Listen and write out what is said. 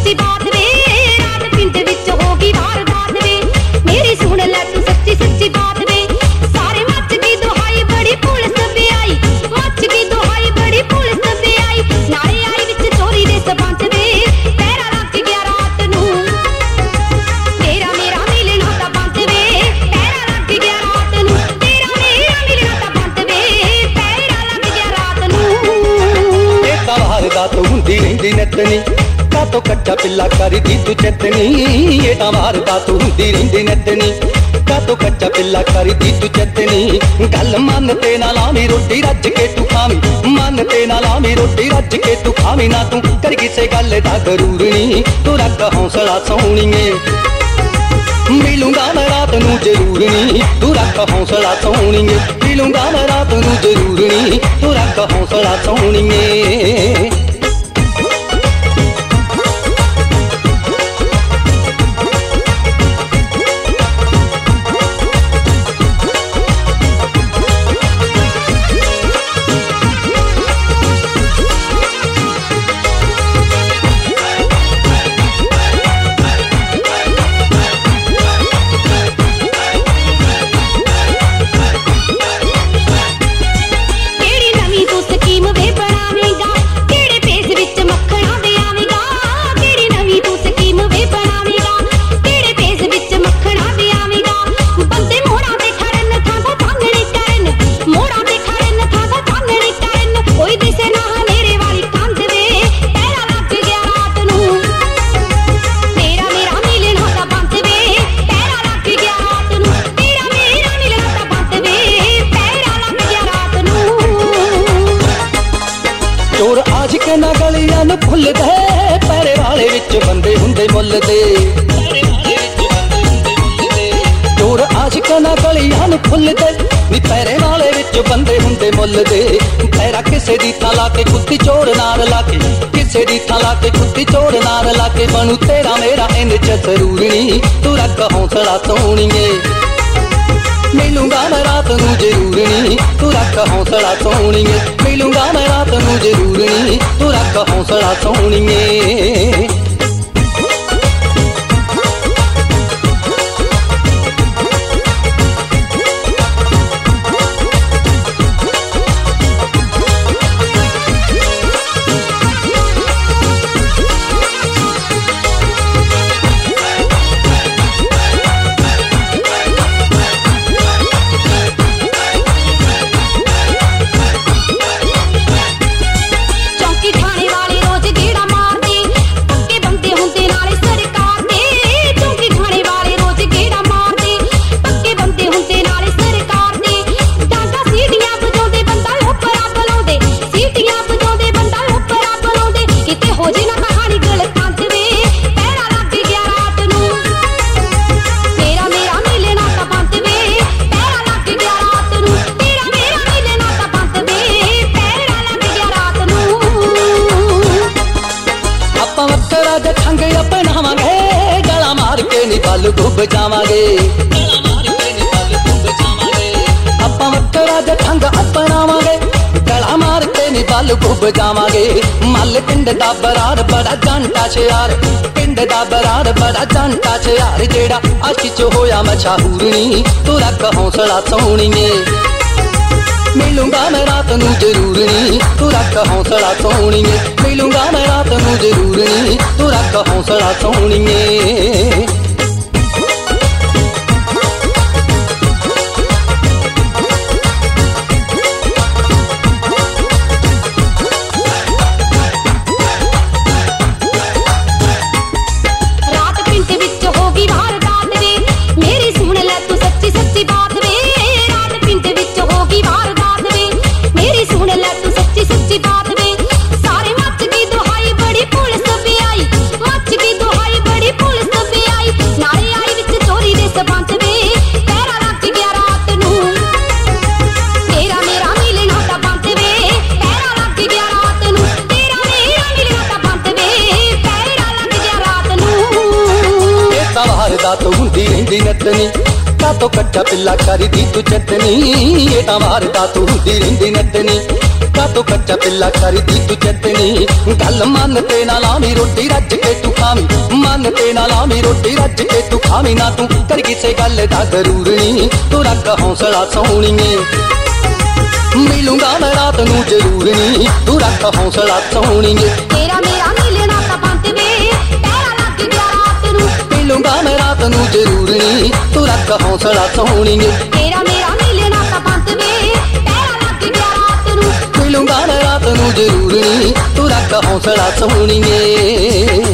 सच्ची बात वे रात पिंड विच होगी वारदात वे मेरी सुन ले तू सच्ची सच्ची बात वे सारे मच गई दुहाई बड़ी पुलिस भी आई मच गई दुहाई बड़ी पुलिस भी आई नाले आई विच चोरी दे सबंध वे पैरा लग गया रात नू तेरा मेरा मिलना दा बंद वे पैरा लग गया रात नू तेरा मेरा मिलना दा बंद वे पैरा लग गया रात नू ए वारदात हुंदी रहिंदी नतनी कातो कच्चा पिल्ला करदी तू चतनी ये वारदात हुंदी रहिंदी नतनी कातो कच्चा पिल्ला करदी तू चतनी गल मन ते ना लावी रोटी रज के तू खावी मन ते ना लावी रोटी रज के तू खावी ना तू कर किसे गल दा गरूर नी तू रख हौसला सोहणीए मिलूंगा मैं रात नू जरूर नी तू रख हौसला सोहणीए मिलूंगा मैं रात नू जरूर नी तू रख हौसला सोहणीए ना गलियां नू भुल दे पैरे वाले विच बंदे हुंदे मुल दे चोर आशिक ना गलियां नू भुल दे नी पैरे वाले विच बंदे हुंदे मुल दे पैरा किसे दी थां ला के कुत्ती चोर नाल ला के किसे दी थां ला के कुत्ती चोर नाल ला के बनू तेरा मेरा इंद च जरूर नी तू रख हौसला सोहणीए मिलूंगा मैं रात नू जरूर नी तू रख हौसला सोहणीए मिलूंगा मैं रात नू जरूर नी तू रख हौसला सोहणीए ठंग अपनावांगे गला मार के नी बल डुब जावांगे आपां वक्करा दा ठंग अपनावांगे गला मार के नी बल डुब जावांगे मल पिंड दा बरार बड़ा जानता शयार पिंड दा बरार बड़ा जानता शयार जेड़ा अच च होया मशहूर नी तू रख हौसला सोहणीए मिलूंगा मैं रात नू जरूर नी तू रख हौसला सोहणीए मिलूंगा मैं रात नू जरूर नी तू रख हौसला सोहणीए वारदात हुंदी रहिंदी नतनी कातो कच्चा पिल्ला करदी तू चतनी ये वारदात हुंदी रहिंदी नतनी ਕਾਤੋਂ ਕੱਚਾ ਪਿੱਲਾ ਕਰਦੀ ਤੂੰ ਚਤਨੀ ਗੱਲ ਮੰਨ ਤੇ ਨਾ ਲਾਵੀਂ ਰੋਟੀ ਰੱਜ ਕੇ ਤੂੰ ਖਾਵੀਂ ਮਨ ਤੇ ਨਾ ਲਾਵੀਂ ਰੋਟੀ ਰੱਜ ਕੇ ਤੂੰ ਖਾਵੀਂ ਨਾ ਤੂੰ ਕਰ ਕਿਸੇ ਗੱਲ ਦਾ ਗਰੂਰ ਨੀ ਤੂੰ ਰੱਖ ਹੌਸਲਾ ਸੋਹਣੀਏ ਮਿਲੂੰਗਾ ਮੈਂ ਰਾਤ ਨੂੰ ਜ਼ਰੂਰ ਨੀ ਤੂੰ ਰੱਖ ਹੌਸਲਾ ਸੋਹਣੀਏ ਤੇਰਾ ਮੇਰਾ ਮਿਲਣਾ ਤਾਂ ਬੰਦ ਵੇ ਤੇਰਾ ਲੱਗ ਗਿਆ ਰਾਤ ਨੂੰ ਮਿਲੂੰਗਾ ਮੈਂ ਰਾਤ ਨੂੰ ਜ਼ਰੂਰ ਨੀ ਤੂੰ ਰੱਖ ਹੌਸਲਾ ਸੋਹਣੀਏ ਤੇਰਾ ਮੇਰਾ ਮਿਲਣਾ ਤਾਂ ਬੰਦ ਵੇ ਤੇਰਾ ਲੱਗ ਗਿਆ ਰਾਤ ਨੂੰ ਮਿਲੂੰਗਾ ਮੈਂ ਰਾਤ ਨੂੰ ਜ਼ਰੂਰ ਨੀ ਤੂੰ ਰੱਖ ਹੌਸਲਾ ਸੋਹਣੀਏ